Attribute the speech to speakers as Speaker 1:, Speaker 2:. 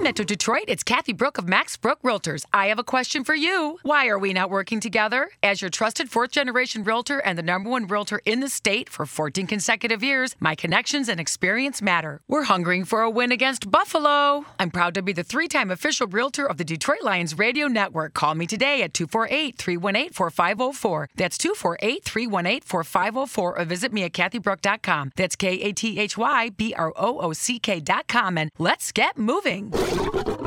Speaker 1: Metro Detroit, it's Kathy Brooke of Max Brooke Realtors. I have a question for you. Why are we not working together? As your trusted fourth-generation realtor and the #1 realtor in the state for 14 consecutive years, my connections and experience matter. We're hungering for a win against Buffalo. I'm proud to be the 3-time official realtor of the Detroit Lions Radio Network. Call me today at 248-318-4504. That's 248-318-4504, or visit me at kathybrook.com. That's KATHYBROOCK.com, and let's get moving.